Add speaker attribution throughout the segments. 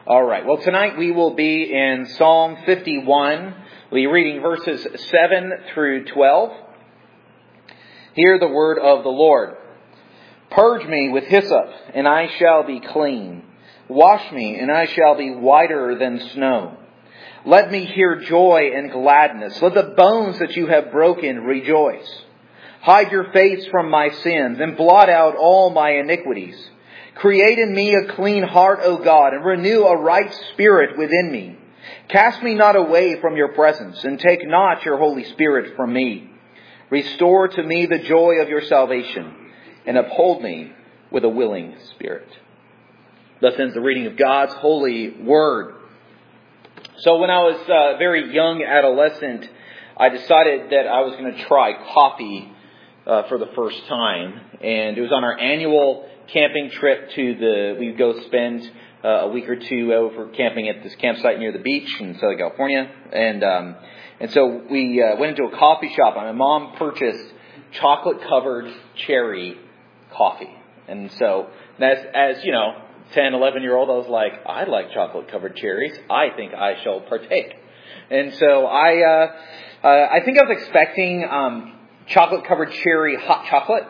Speaker 1: All right. Well, tonight we will be in Psalm 51. We'll be reading verses 7 through 12. Hear the word of the Lord. Purge me with hyssop, and I shall be clean. Wash me, and I shall be whiter than snow. Let me hear joy and gladness. Let the bones that you have broken rejoice. Hide your face from my sins, and blot out all my iniquities. Create in me a clean heart, O God, and renew a right spirit within me. Cast me not away from your presence, and take not your Holy Spirit from me. Restore to me the joy of your salvation, and uphold me with a willing spirit. Thus ends the reading of God's holy word. So when I was a very young adolescent, I decided that I was going to try coffee for the first time. And it was on our annual camping trip we'd go spend a week or two over camping at this campsite near the beach in Southern California. And so we went into a coffee shop, and my mom purchased chocolate-covered cherry coffee. And so, as you know, 10, 11-year-old, I was like, I like chocolate-covered cherries. I think I shall partake. And so I think I was expecting chocolate-covered cherry hot chocolate.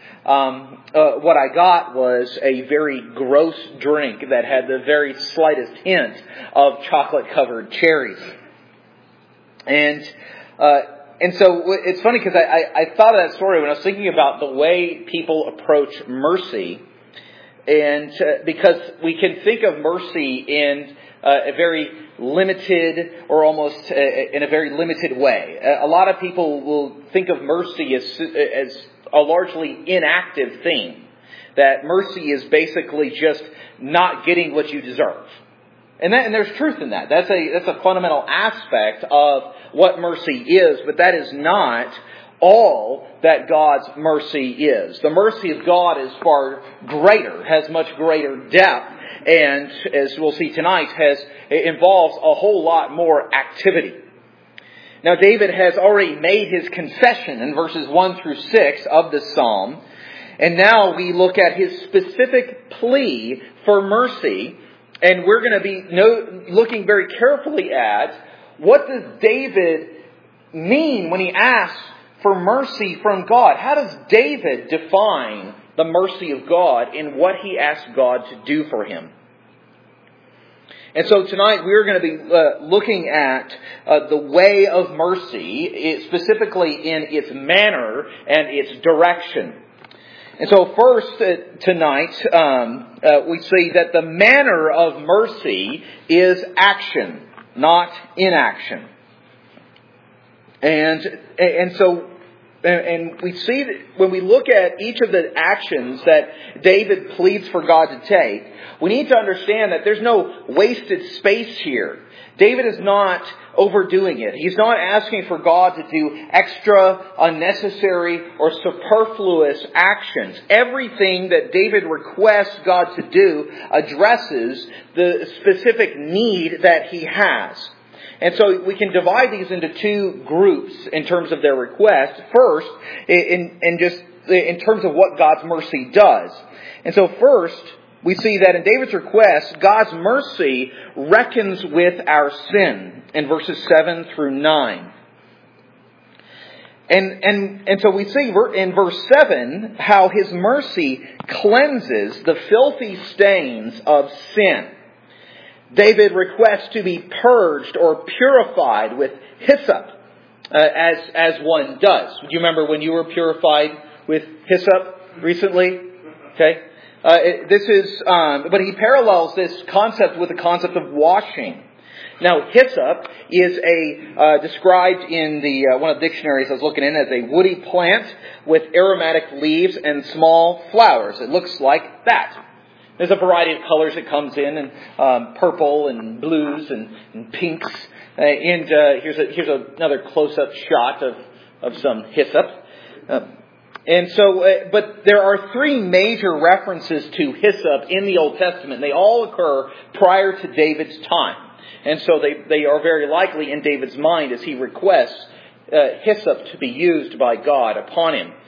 Speaker 1: What I got was a very gross drink that had the very slightest hint of chocolate-covered cherries. And so it's funny because I thought of that story when I was thinking about the way people approach mercy. And because we can think of mercy in a very limited or almost in a very limited way. A lot of people will think of mercy as a largely inactive thing. That mercy is basically just not getting what you deserve. And there's truth in that. That's a fundamental aspect of what mercy is, but that is not all that God's mercy is. The mercy of God is far greater, has much greater depth, and as we'll see tonight, involves a whole lot more activity. Now, David has already made his confession in verses 1 through 6 of this psalm, and now we look at his specific plea for mercy, and we're going to be looking very carefully at what does David mean when he asks for mercy from God. How does David define the mercy of God in what he asks God to do for him? And so tonight we're going to be looking at the way of mercy, specifically in its manner and its direction. And so first tonight we see that the manner of mercy is action, not inaction. And we see that when we look at each of the actions that David pleads for God to take, we need to understand that there's no wasted space here. David is not overdoing it. He's not asking for God to do extra, unnecessary, or superfluous actions. Everything that David requests God to do addresses the specific need that he has. And so we can divide these into two groups in terms of their request. First, in terms of what God's mercy does. And so first, we see that in David's request, God's mercy reckons with our sin in verses 7 through 9. And so we see in verse 7 how his mercy cleanses the filthy stains of sin. David requests to be purged or purified with hyssop, as one does. Do you remember when you were purified with hyssop recently? Okay. But he parallels this concept with the concept of washing. Now, hyssop is described in one of the dictionaries I was looking in as a woody plant with aromatic leaves and small flowers. It looks like that. There's a variety of colors it comes in, and purple and blues and pinks. Here's another close-up shot of some hyssop. But there are three major references to hyssop in the Old Testament. They all occur prior to David's time. And so they are very likely in David's mind as he requests hyssop to be used by God upon him.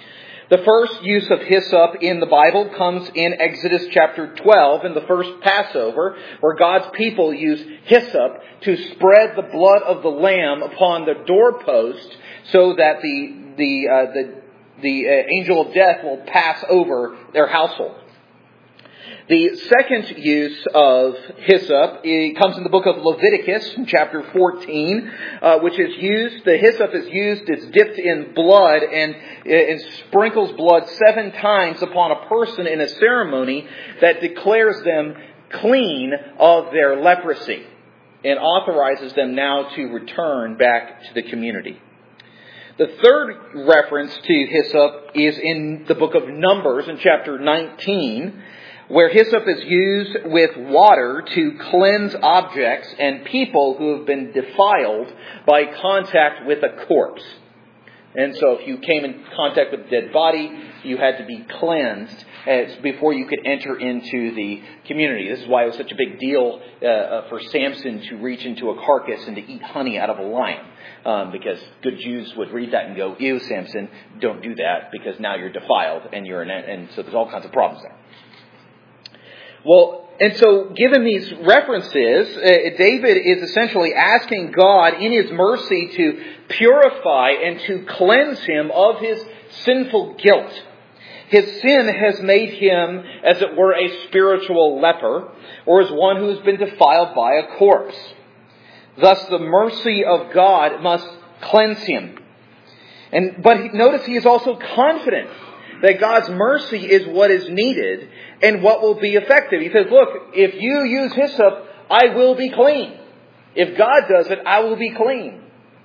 Speaker 1: The first use of hyssop in the Bible comes in Exodus chapter 12 in the first Passover, where God's people use hyssop to spread the blood of the lamb upon the doorpost so that the angel of death will pass over their household. The second use of hyssop comes in the book of Leviticus in chapter 14, which is used. The hyssop is used, it's dipped in blood and sprinkles blood 7 times upon a person in a ceremony that declares them clean of their leprosy and authorizes them now to return back to the community. The third reference to hyssop is in the book of Numbers in chapter 19, where hyssop is used with water to cleanse objects and people who have been defiled by contact with a corpse. And so if you came in contact with a dead body, you had to be cleansed before you could enter into the community. This is why it was such a big deal for Samson to reach into a carcass and to eat honey out of a lion. Because good Jews would read that and go, "Ew, Samson, don't do that because now you're defiled and and so there's all kinds of problems there." Well, and so given these references, David is essentially asking God in His mercy to purify and to cleanse him of his sinful guilt. His sin has made him, as it were, a spiritual leper, or as one who has been defiled by a corpse. Thus, the mercy of God must cleanse him. But notice he is also confident that God's mercy is what is needed and what will be effective. He says, look, if you use hyssop, I will be clean. If God does it, I will be clean.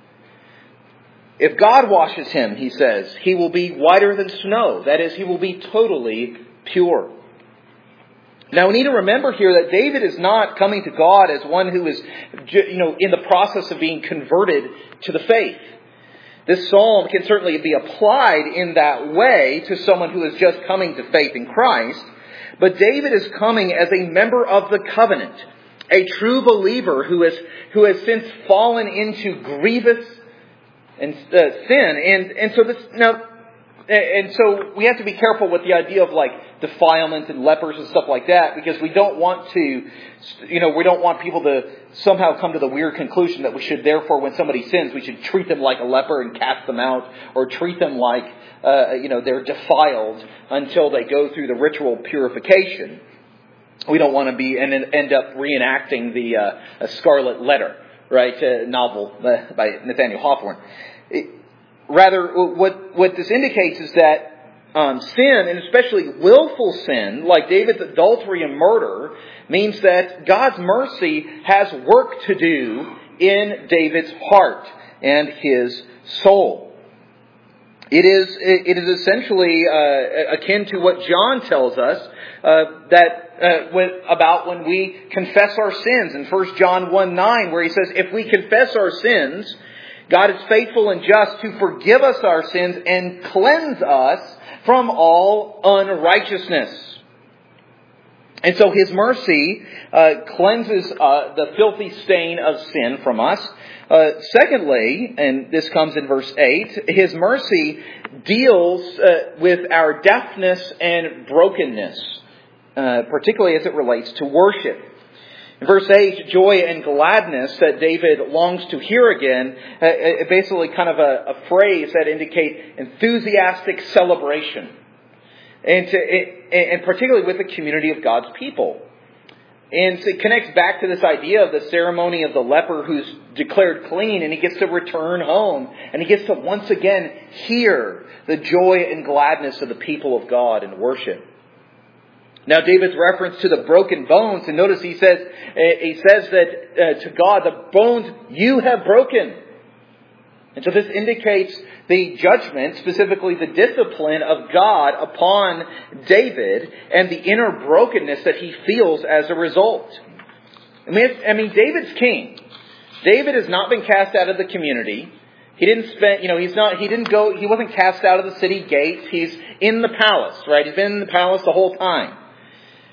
Speaker 1: If God washes him, he says, he will be whiter than snow. That is, he will be totally pure. Now we need to remember here that David is not coming to God as one who is, in the process of being converted to the faith. This psalm can certainly be applied in that way to someone who is just coming to faith in Christ. But David is coming as a member of the covenant, a true believer who has since fallen into grievous sin. And so we have to be careful with the idea of like defilement and lepers and stuff like that, because we don't want people to somehow come to the weird conclusion that we should therefore, when somebody sins, we should treat them like a leper and cast them out, or treat them like they're defiled until they go through the ritual purification. We don't want to be and then end up reenacting the Scarlet Letter, right? Novel by Nathaniel Hawthorne. Rather, what this indicates is that sin, and especially willful sin, like David's adultery and murder, means that God's mercy has work to do in David's heart and his soul. It is essentially akin to what John tells us about when we confess our sins in 1 John 1:9, where he says, if we confess our sins, God is faithful and just to forgive us our sins and cleanse us from all unrighteousness. And so His mercy cleanses the filthy stain of sin from us. Secondly, and this comes in verse 8, His mercy deals with our deafness and brokenness, particularly as it relates to worship. In verse 8, joy and gladness that David longs to hear again, basically kind of a phrase that indicates enthusiastic celebration. And particularly with the community of God's people. And so it connects back to this idea of the ceremony of the leper who's declared clean, and he gets to return home. And he gets to once again hear the joy and gladness of the people of God in worship. Now David's reference to the broken bones, and notice he says that to God, the bones you have broken. And so this indicates the judgment, specifically the discipline of God upon David and the inner brokenness that he feels as a result. I mean, David's king. David has not been cast out of the community. He wasn't cast out of the city gates. He's in the palace, right? He's been in the palace the whole time.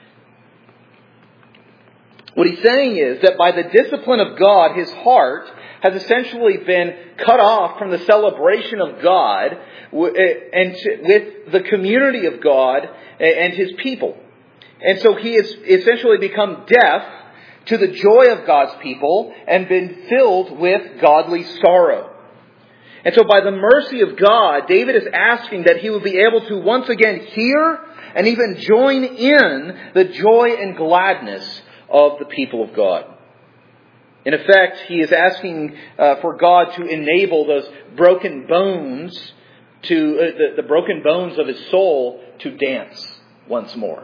Speaker 1: What he's saying is that by the discipline of God, his heart has essentially been cut off from the celebration of God and with the community of God and His people. And so he has essentially become deaf to the joy of God's people and been filled with godly sorrow. And so by the mercy of God, David is asking that he will be able to once again hear and even join in the joy and gladness of the people of God. In effect, he is asking for God to enable those broken bones, the broken bones of his soul, to dance once more.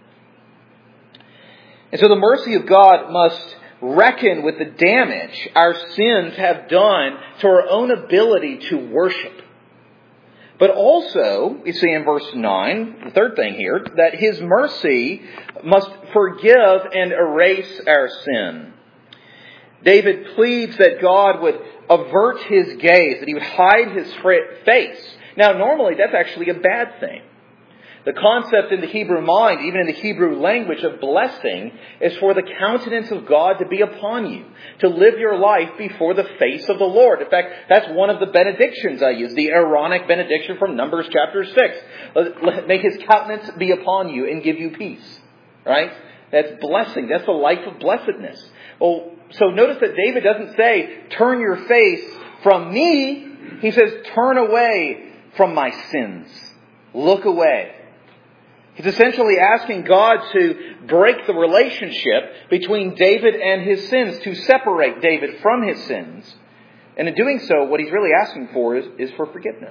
Speaker 1: And so the mercy of God must reckon with the damage our sins have done to our own ability to worship. But also, you see in verse 9, the third thing here, that His mercy must forgive and erase our sin. David pleads that God would avert His gaze, that He would hide His face. Now, normally that's actually a bad thing. The concept in the Hebrew mind, even in the Hebrew language of blessing, is for the countenance of God to be upon you, to live your life before the face of the Lord. In fact, that's one of the benedictions I use, the Aaronic benediction from Numbers chapter 6. May His countenance be upon you and give you peace. Right? That's blessing. That's the life of blessedness. Well, so notice that David doesn't say, turn your face from me. He says, turn away from my sins. Look away. He's essentially asking God to break the relationship between David and his sins, to separate David from his sins. And in doing so, what he's really asking for is for forgiveness.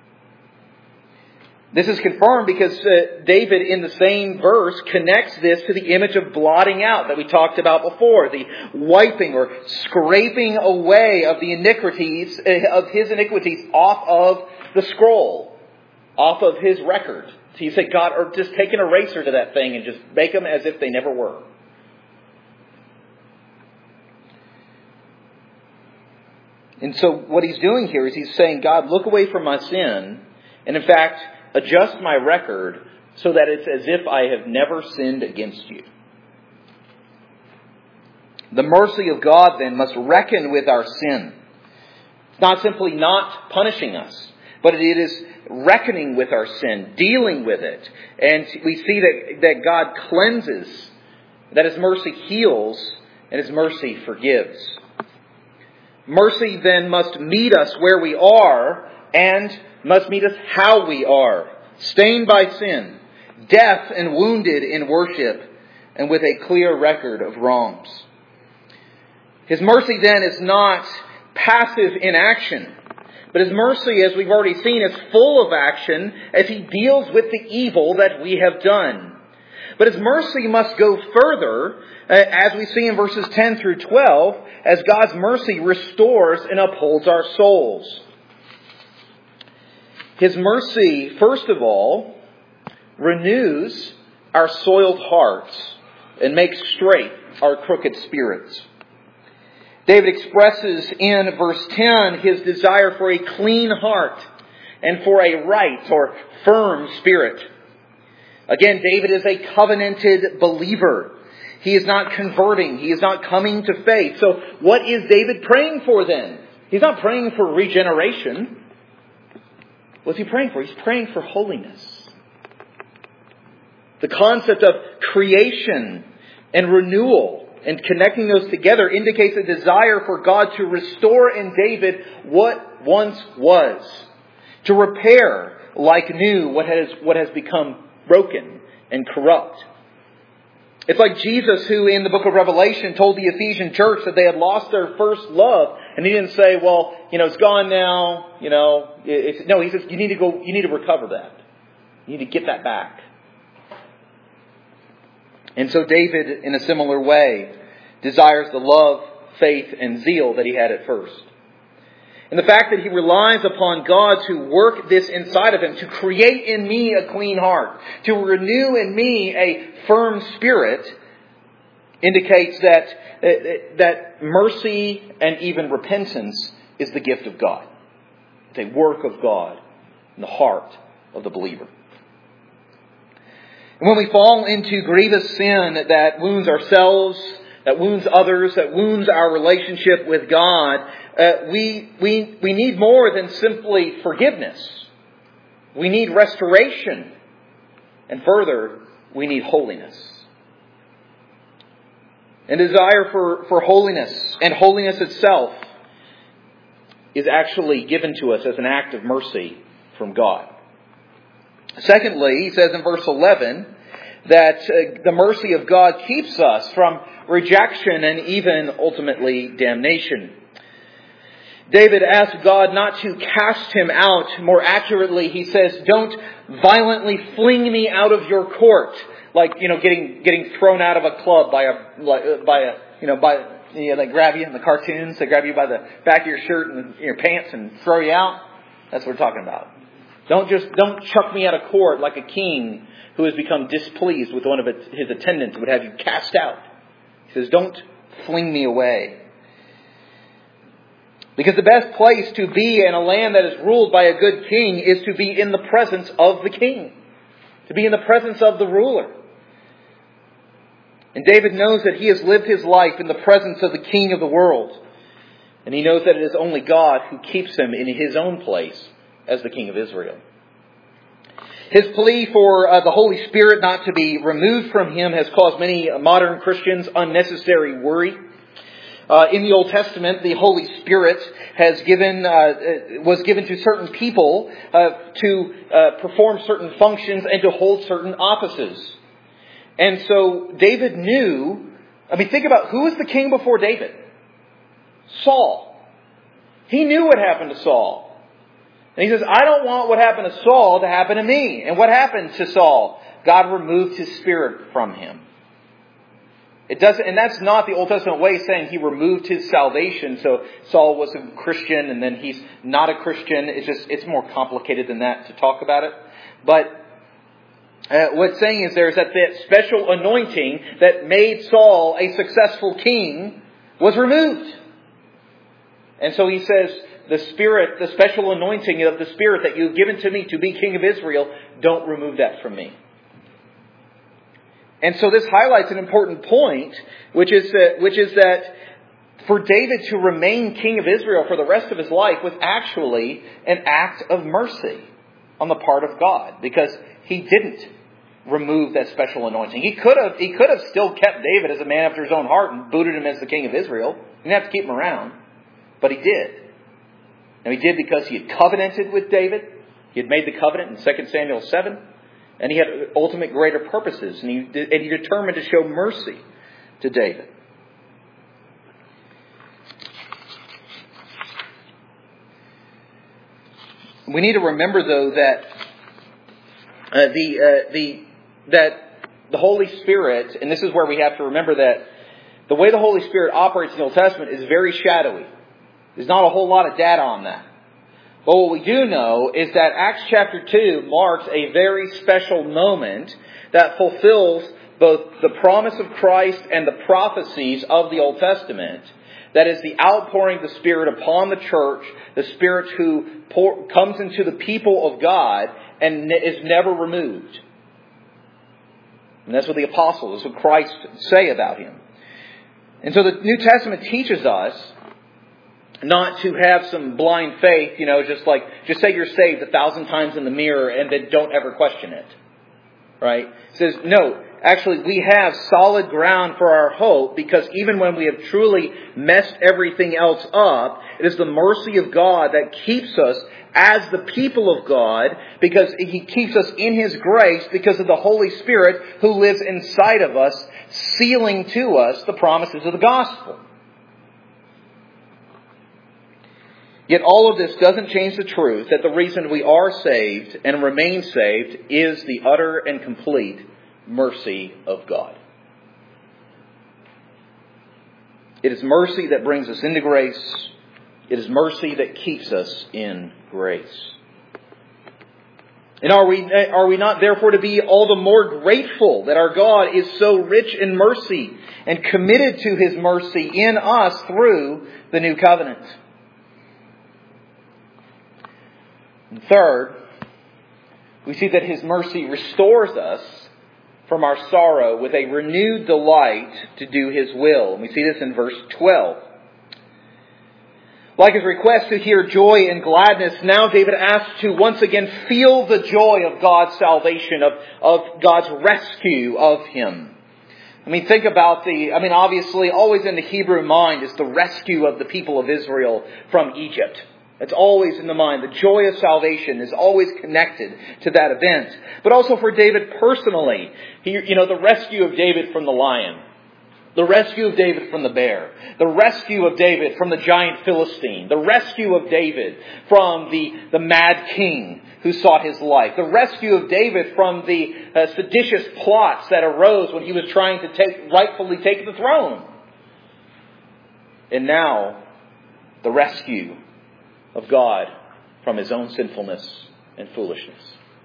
Speaker 1: This is confirmed because David, in the same verse, connects this to the image of blotting out that we talked about before, the wiping or scraping away of the iniquities, of his iniquities off of the scroll, off of his record. So you say, God, or just take an eraser to that thing and just make them as if they never were. And so what he's doing here is he's saying, God, look away from my sin, and in fact, adjust my record so that it's as if I have never sinned against you. The mercy of God then must reckon with our sin. It's not simply not punishing us, but it is reckoning with our sin, dealing with it. And we see that God cleanses, that His mercy heals, and His mercy forgives. Mercy then must meet us where we are and must meet us how we are, stained by sin, deaf and wounded in worship, and with a clear record of wrongs. His mercy then is not passive inaction, but His mercy, as we've already seen, is full of action as He deals with the evil that we have done. But His mercy must go further, as we see in verses 10 through 12, as God's mercy restores and upholds our souls. His mercy, first of all, renews our soiled hearts and makes straight our crooked spirits. David expresses in verse 10 his desire for a clean heart and for a right or firm spirit. Again, David is a covenanted believer. He is not converting. He is not coming to faith. So what is David praying for then? He's not praying for regeneration. What's he praying for? He's praying for holiness. The concept of creation and renewal and connecting those together indicates a desire for God to restore in David what once was. To repair like new what has become broken and corrupt. It's like Jesus, who in the book of Revelation told the Ephesian church that they had lost their first love. And He didn't say, well, it's gone now. No, He says, you need to recover that. You need to get that back. And so David, in a similar way, desires the love, faith, and zeal that he had at first. And the fact that he relies upon God to work this inside of him, to create in me a clean heart, to renew in me a firm spirit, indicates that mercy and even repentance is the gift of God. It's a work of God in the heart of the believer. And when we fall into grievous sin that wounds ourselves, that wounds others, that wounds our relationship with God, we need more than simply forgiveness. We need restoration. And further, we need holiness. And desire for holiness and holiness itself is actually given to us as an act of mercy from God. Secondly, he says in verse 11 that the mercy of God keeps us from rejection and even ultimately damnation. David asked God not to cast him out. More accurately, he says, "Don't violently fling me out of your court," like getting thrown out of a club by they grab you in the cartoons. They grab you by the back of your shirt and your pants and throw you out. That's what we're talking about. Don't chuck me out of court like a king who has become displeased with one of his attendants would have you cast out. He says, "Don't fling me away." Because the best place to be in a land that is ruled by a good king is to be in the presence of the king. To be in the presence of the ruler. And David knows that he has lived his life in the presence of the king of the world. And he knows that it is only God who keeps him in his own place as the king of Israel. His plea for the Holy Spirit not to be removed from him has caused many modern Christians unnecessary worry. In the Old Testament, the Holy Spirit was given to certain people to perform certain functions and to hold certain offices. And so David knew, think about who was the king before David? Saul. He knew what happened to Saul. And he says, I don't want what happened to Saul to happen to me. And what happened to Saul? God removed his spirit from him. And that's not the Old Testament way of saying he removed his salvation. So Saul was a Christian and then he's not a Christian. It's more complicated than that to talk about it. But what's saying is there is that special anointing that made Saul a successful king was removed. And so he says, the Spirit, the special anointing of the Spirit that you've given to me to be king of Israel, don't remove that from me. And so this highlights an important point, which is that for David to remain king of Israel for the rest of his life was actually an act of mercy on the part of God, because he didn't remove that special anointing. He could have still kept David as a man after his own heart and booted him as the king of Israel. He didn't have to keep him around, but he did. And he did because he had covenanted with David. He had made the covenant in 2 Samuel 7. And he had ultimate greater purposes. And he determined to show mercy to David. We need to remember, though, that the Holy Spirit, and this is where we have to remember that the way the Holy Spirit operates in the Old Testament is very shadowy. There's not a whole lot of data on that. But what we do know is that Acts chapter 2 marks a very special moment that fulfills both the promise of Christ and the prophecies of the Old Testament. That is the outpouring of the Spirit upon the church, the Spirit who comes into the people of God and is never removed. And that's what the apostles, that's what Christ say about him. And so the New Testament teaches us not to have some blind faith, just say you're saved 1,000 times in the mirror and then don't ever question it. Right? It says, no, actually we have solid ground for our hope, because even when we have truly messed everything else up, it is the mercy of God that keeps us as the people of God, because He keeps us in His grace because of the Holy Spirit who lives inside of us, sealing to us the promises of the gospel. Yet all of this doesn't change the truth that the reason we are saved and remain saved is the utter and complete mercy of God. It is mercy that brings us into grace. It is mercy that keeps us in grace. And are we not therefore to be all the more grateful that our God is so rich in mercy and committed to His mercy in us through the new covenant? And third, we see that His mercy restores us from our sorrow with a renewed delight to do His will. And we see this in verse 12. Like his request to hear joy and gladness, now David asks to once again feel the joy of God's salvation, of God's rescue of him. I mean, think about obviously always in the Hebrew mind is the rescue of the people of Israel from Egypt. It's always in the mind. The joy of salvation is always connected to that event. But also for David personally, the rescue of David from the lion. The rescue of David from the bear. The rescue of David from the giant Philistine. The rescue of David from the mad king who sought his life. The rescue of David from the seditious plots that arose when he was trying to rightfully take the throne. And now, the rescue of God from his own sinfulness and foolishness.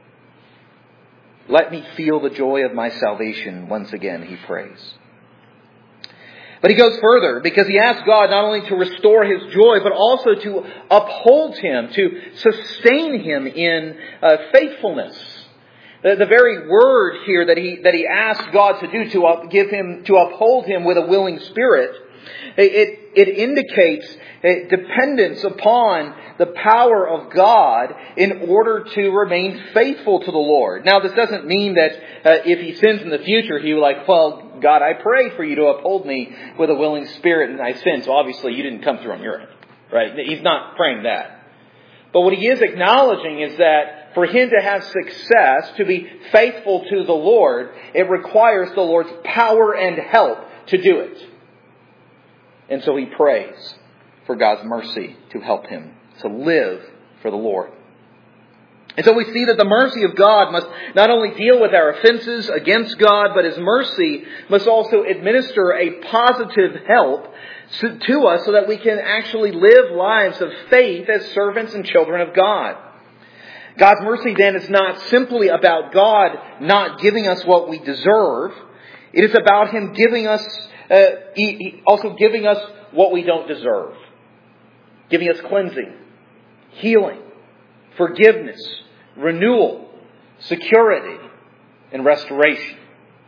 Speaker 1: Let me feel the joy of my salvation once again, he prays. But he goes further because he asks God not only to restore his joy, but also to uphold him, to sustain him in faithfulness. The very word here that he asks God to do, to uphold him with a willing spirit, it indicates dependence upon the power of God in order to remain faithful to the Lord. Now, this doesn't mean that if he sins in the future, he will well, God, I pray for you to uphold me with a willing spirit and I sin. So obviously you didn't come through on your end, right? He's not praying that. But what he is acknowledging is that for him to have success, to be faithful to the Lord, it requires the Lord's power and help to do it. And so he prays for God's mercy to help him to live for the Lord. And so we see that the mercy of God must not only deal with our offenses against God, but his mercy must also administer a positive help to us so that we can actually live lives of faith as servants and children of God. God's mercy then is not simply about God not giving us what we deserve. It is about him giving us, also giving us what we don't deserve. Giving us cleansing, healing, forgiveness, renewal, security, and restoration.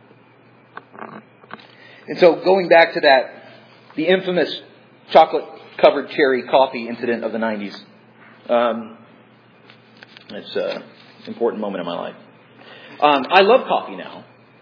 Speaker 1: And so going back to the infamous chocolate-covered cherry coffee incident of the 90s. It's an important moment in my life. I love coffee now.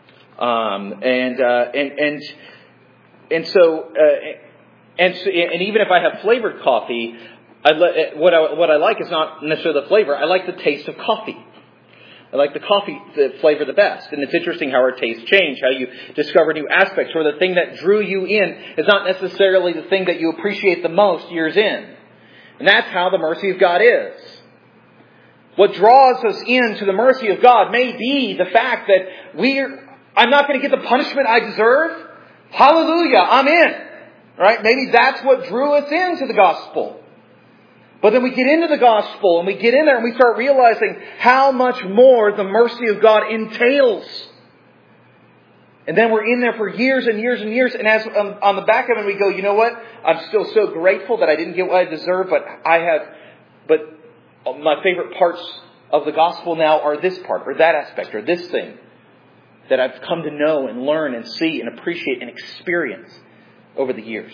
Speaker 1: And even if I have flavored coffee, what I like is not necessarily the flavor. I like the taste of coffee. I like the flavor the best. And it's interesting how our tastes change, how you discover new aspects, where the thing that drew you in is not necessarily the thing that you appreciate the most years in. And that's how the mercy of God is. What draws us into the mercy of God may be the fact that I'm not going to get the punishment I deserve. Hallelujah, I'm in. Right? Maybe that's what drew us into the gospel. But then we get into the gospel and we get in there and we start realizing how much more the mercy of God entails. And then we're in there for years and years and years. And as on the back of it, we go, you know what? I'm still so grateful that I didn't get what I deserve, but my favorite parts of the gospel now are this part or that aspect or this thing that I've come to know and learn and see and appreciate and experience over the years.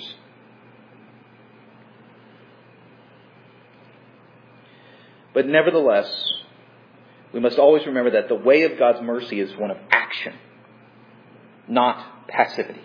Speaker 1: But nevertheless, we must always remember that the way of God's mercy is one of action, not passivity.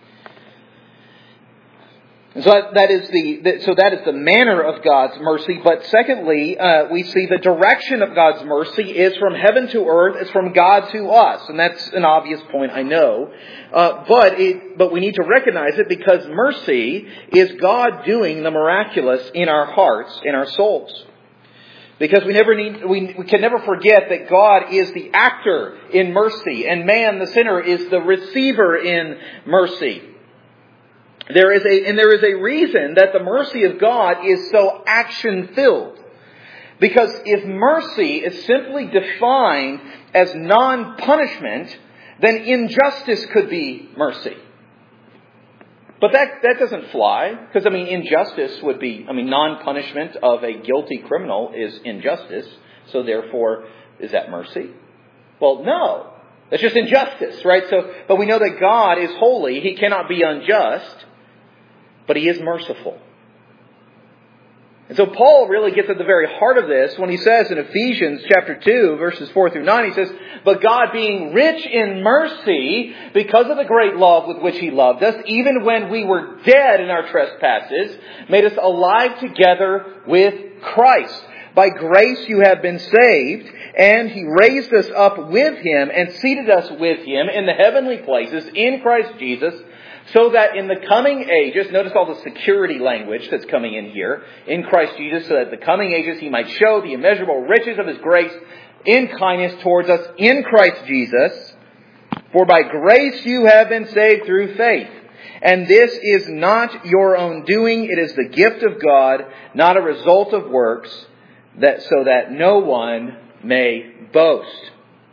Speaker 1: And so that is the manner of God's mercy. But secondly, we see the direction of God's mercy is from heaven to earth, it's from God to us. And that's an obvious point, I know. But we need to recognize it because mercy is God doing the miraculous in our hearts, in our souls. Because we can never forget that God is the actor in mercy and man, the sinner, is the receiver in mercy. There is a reason that the mercy of God is so action-filled. Because if mercy is simply defined as non-punishment, then injustice could be mercy. But that doesn't fly, because injustice would be, non-punishment of a guilty criminal is injustice, so therefore, is that mercy? Well, no. That's just injustice, right? But we know that God is holy, He cannot be unjust, but He is merciful. And so Paul really gets at the very heart of this when he says in Ephesians chapter 2, verses 4 through 9, he says, "But God, being rich in mercy, because of the great love with which He loved us, even when we were dead in our trespasses, made us alive together with Christ. By grace you have been saved, and He raised us up with Him and seated us with Him in the heavenly places in Christ Jesus, so that in the coming ages," notice all the security language that's coming in here, in Christ Jesus, "so that the coming ages He might show the immeasurable riches of His grace in kindness towards us in Christ Jesus. For by grace you have been saved through faith. And this is not your own doing, it is the gift of God, not a result of works, so that no one may boast."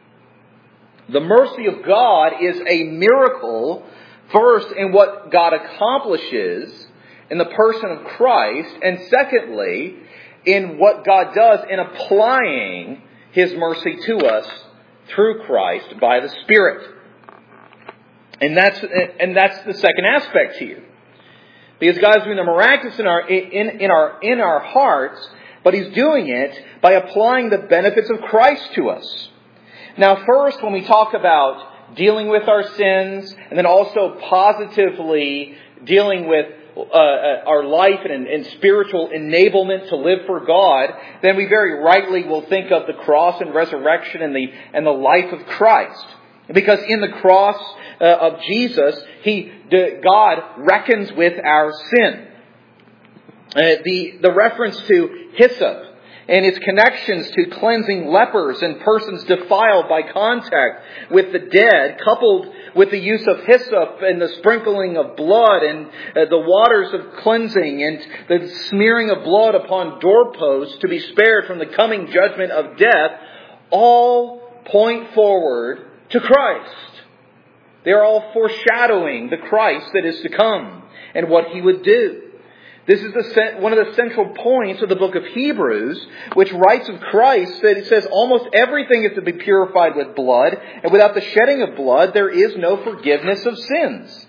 Speaker 1: The mercy of God is a miracle, first, in what God accomplishes in the person of Christ, and secondly, in what God does in applying His mercy to us through Christ by the Spirit. And that's the second aspect here. Because God's doing the miraculous in our hearts, but He's doing it by applying the benefits of Christ to us. Now, first, when we talk about dealing with our sins, and then also positively dealing with our life and spiritual enablement to live for God, then we very rightly will think of the cross and resurrection and the life of Christ. Because in the cross of Jesus, God reckons with our sin. The reference to hyssop and its connections to cleansing lepers and persons defiled by contact with the dead, coupled with the use of hyssop and the sprinkling of blood and the waters of cleansing and the smearing of blood upon doorposts to be spared from the coming judgment of death, all point forward to Christ. They are all foreshadowing the Christ that is to come and what He would do. This is one of the central points of the book of Hebrews, which writes of Christ that it says almost everything is to be purified with blood, and without the shedding of blood, there is no forgiveness of sins.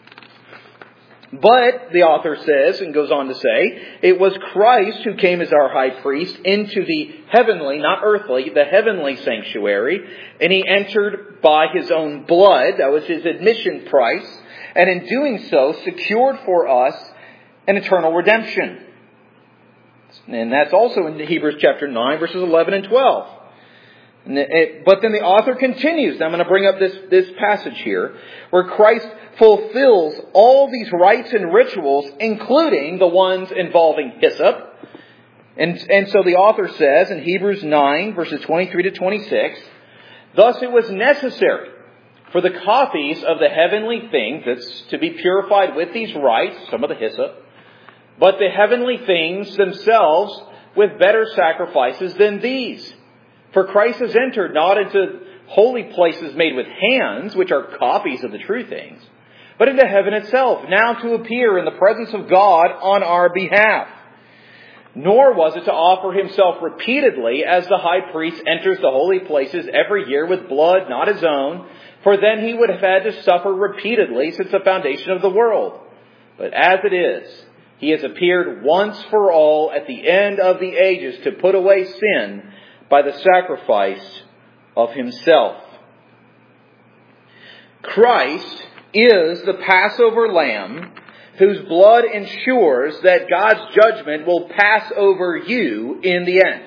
Speaker 1: But, the author says, and goes on to say, it was Christ who came as our high priest into the heavenly, not earthly, the heavenly sanctuary, and He entered by His own blood, that was His admission price, and in doing so, secured for us an eternal redemption. And that's also in Hebrews chapter 9, verses 11 and 12. But then the author continues. I'm going to bring up this passage here, where Christ fulfills all these rites and rituals, including the ones involving hyssop. And so the author says in Hebrews 9, verses 23 to 26, "Thus it was necessary for the copies of the heavenly things that's to be purified with these rites," some of the hyssop, "but the heavenly things themselves with better sacrifices than these. For Christ has entered not into holy places made with hands, which are copies of the true things, but into heaven itself, now to appear in the presence of God on our behalf. Nor was it to offer Himself repeatedly, as the high priest enters the holy places every year with blood not his own, for then He would have had to suffer repeatedly since the foundation of the world. But as it is, He has appeared once for all at the end of the ages to put away sin by the sacrifice of Himself." Christ is the Passover lamb whose blood ensures that God's judgment will pass over you in the end.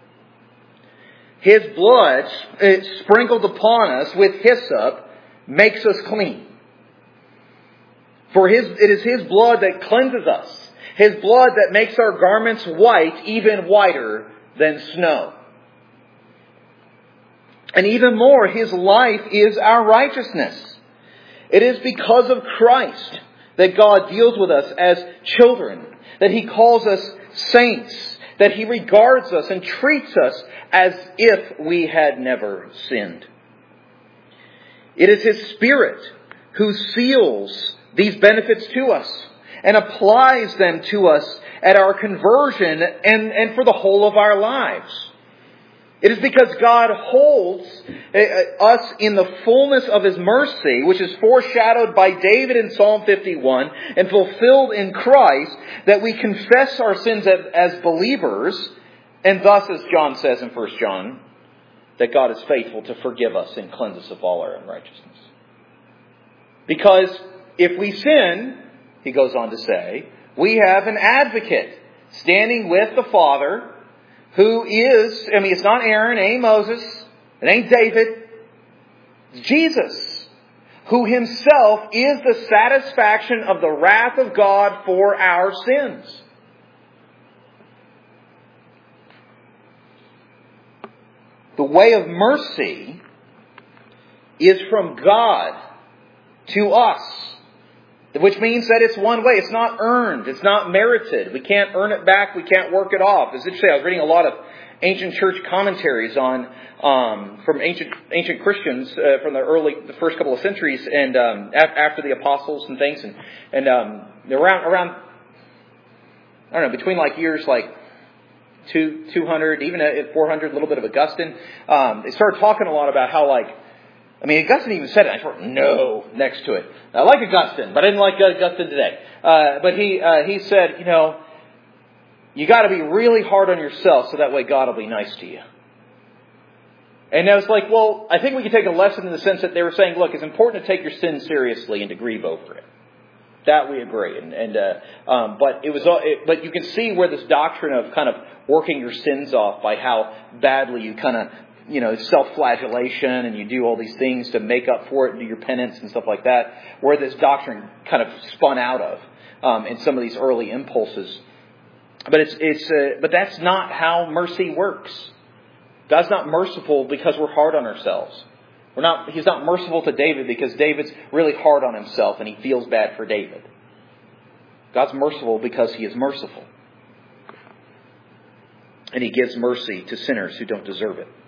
Speaker 1: His blood, sprinkled upon us with hyssop, makes us clean. For it is His blood that cleanses us. His blood that makes our garments white, even whiter than snow. And even more, His life is our righteousness. It is because of Christ that God deals with us as children, that He calls us saints, that He regards us and treats us as if we had never sinned. It is His Spirit who seals these benefits to us and applies them to us at our conversion and for the whole of our lives. It is because God holds us in the fullness of His mercy, which is foreshadowed by David in Psalm 51 and fulfilled in Christ, that we confess our sins as believers, and thus, as John says in 1 John, that God is faithful to forgive us and cleanse us of all our unrighteousness. Because if we sin, he goes on to say, we have an advocate standing with the Father, who is, it's not Aaron, it ain't Moses, it ain't David, it's Jesus, who himself is the satisfaction of the wrath of God for our sins. The way of mercy is from God to us, which means that it's one way. It's not earned. It's not merited. We can't earn it back. We can't work it off. As I was reading a lot of ancient church commentaries on from ancient Christians from the first couple of centuries and after the apostles and things, and around I don't know, between years 200, even at 400, a little bit of Augustine. They started talking a lot about how Augustine even said it. I wrote no next to it. I like Augustine, but I didn't like Augustine today. But he said, you got to be really hard on yourself so that way God will be nice to you. And I was like, well, I think we can take a lesson in the sense that they were saying, look, it's important to take your sin seriously and to grieve over it. That we agree, but you can see where this doctrine of kind of working your sins off by how badly you kind of self-flagellation and you do all these things to make up for it and do your penance and stuff like that, where this doctrine kind of spun out of in some of these early impulses. But that's not how mercy works. God's not merciful because we're hard on ourselves. He's not merciful to David because David's really hard on himself and he feels bad for David. God's merciful because He is merciful. And He gives mercy to sinners who don't deserve it.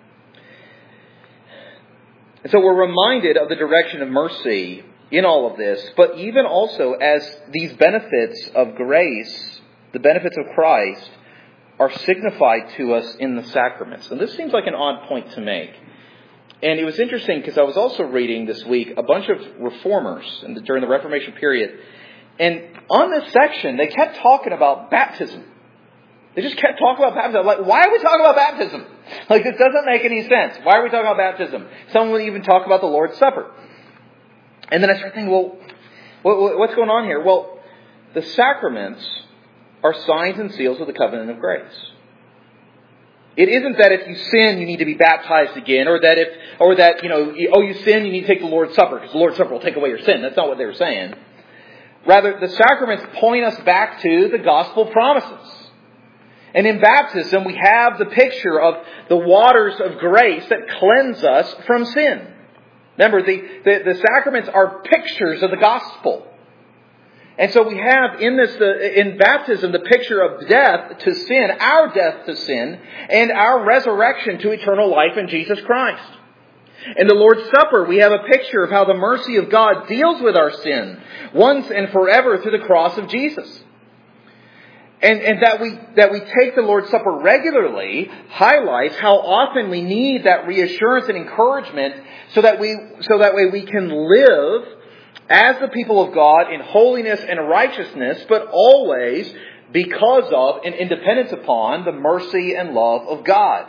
Speaker 1: And so we're reminded of the direction of mercy in all of this, but even also as these benefits of grace, the benefits of Christ, are signified to us in the sacraments. And this seems like an odd point to make. And it was interesting because I was also reading this week a bunch of reformers during the Reformation period. And on this section, they kept talking about baptism. They just kept talking about baptism. Why are we talking about baptism? This doesn't make any sense. Why are we talking about baptism? Some would even talk about the Lord's Supper. And then I started thinking, well, what's going on here? Well, the sacraments are signs and seals of the covenant of grace. It isn't that if you sin, you need to be baptized again, or that you sin, you need to take the Lord's Supper, because the Lord's Supper will take away your sin. That's not what they were saying. Rather, the sacraments point us back to the gospel promises. And in baptism, we have the picture of the waters of grace that cleanse us from sin. Remember, the sacraments are pictures of the gospel. And so we have in baptism the picture of death to sin, our death to sin, and our resurrection to eternal life in Jesus Christ. In the Lord's Supper, we have a picture of how the mercy of God deals with our sin once and forever through the cross of Jesus. And that we take the Lord's Supper regularly highlights how often we need that reassurance and encouragement so that way we can live as the people of God in holiness and righteousness, but always because of and in dependence upon the mercy and love of God.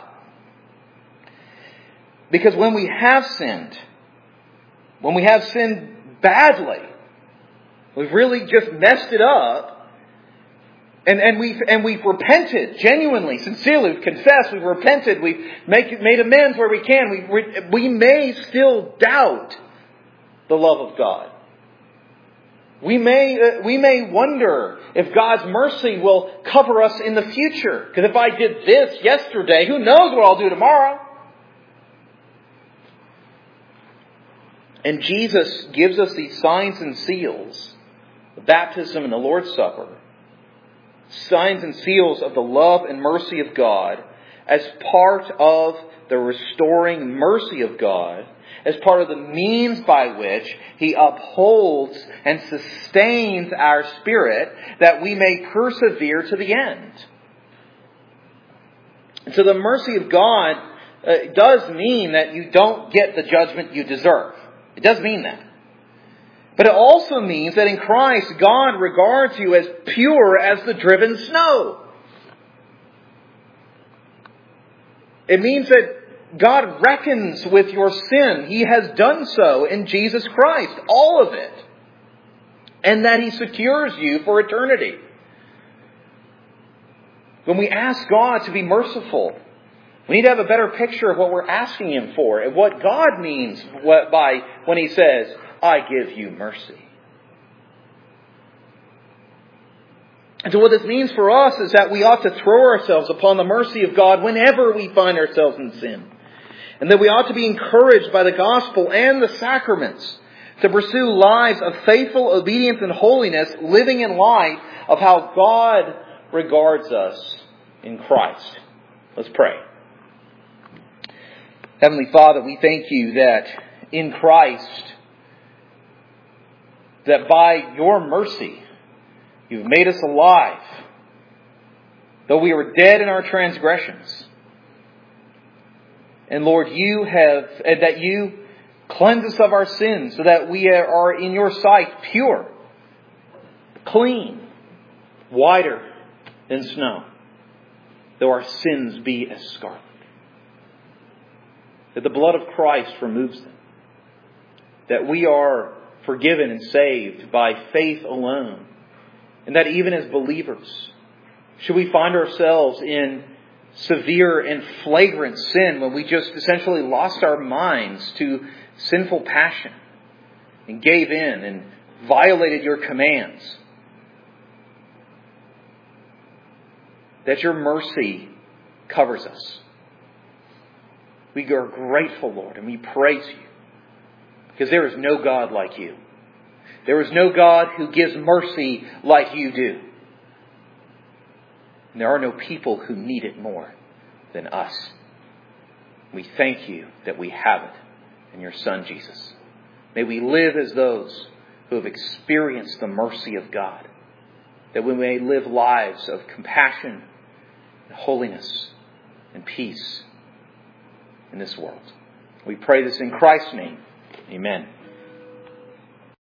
Speaker 1: Because when we have sinned badly, we've really just messed it up, and we've repented genuinely, sincerely, we've confessed, we've repented, we've made amends where we can, we may still doubt the love of God. We may wonder if God's mercy will cover us in the future. Because if I did this yesterday, who knows what I'll do tomorrow? And Jesus gives us these signs and seals, the baptism and the Lord's Supper, signs and seals of the love and mercy of God as part of the restoring mercy of God, as part of the means by which He upholds and sustains our spirit that we may persevere to the end. And so the mercy of God does mean that you don't get the judgment you deserve. It does mean that. But it also means that in Christ, God regards you as pure as the driven snow. It means that God reckons with your sin. He has done so in Jesus Christ, all of it. And that He secures you for eternity. When we ask God to be merciful, we need to have a better picture of what we're asking Him for and what God means by when He says, I give you mercy. And so what this means for us is that we ought to throw ourselves upon the mercy of God whenever we find ourselves in sin. And that we ought to be encouraged by the gospel and the sacraments to pursue lives of faithful obedience and holiness, living in light of how God regards us in Christ. Let's pray. Heavenly Father, we thank you that in Christ, that by your mercy, you've made us alive. Though we were dead in our transgressions. And Lord, that you cleanse us of our sins so that we are in your sight pure, clean, whiter than snow, though our sins be as scarlet. That the blood of Christ removes them. That we are forgiven and saved by faith alone. And that even as believers, should we find ourselves in severe and flagrant sin when we just essentially lost our minds to sinful passion and gave in and violated your commands, that your mercy covers us. We are grateful, Lord, and we praise you because there is no God like you. There is no God who gives mercy like you do. And there are no people who need it more than us. We thank you that we have it in your Son, Jesus. May we live as those who have experienced the mercy of God. That we may live lives of compassion and holiness and peace in this world. We pray this in Christ's name. Amen.